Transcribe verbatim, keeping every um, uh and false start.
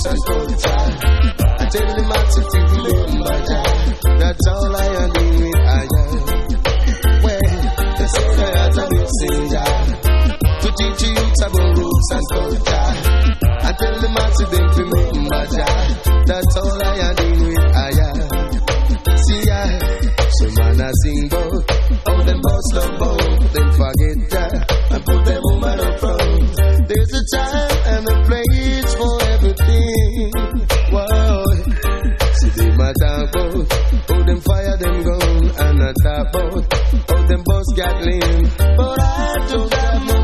and culture. I tell them how to think remember Jah. That's all I am doing with I am. Well, they say I have to mixing Jah to teach you youth about roots and culture. I tell them how to think remember Jah. That's all I am doing with I am. See I, some man I sing both. All them boss love both. Then forget Jah and put them woman up front. There's a time and a place for everything. Whoa. See them a talk about how them fire them gun and a talk about how them bus Gatling. But I don't have no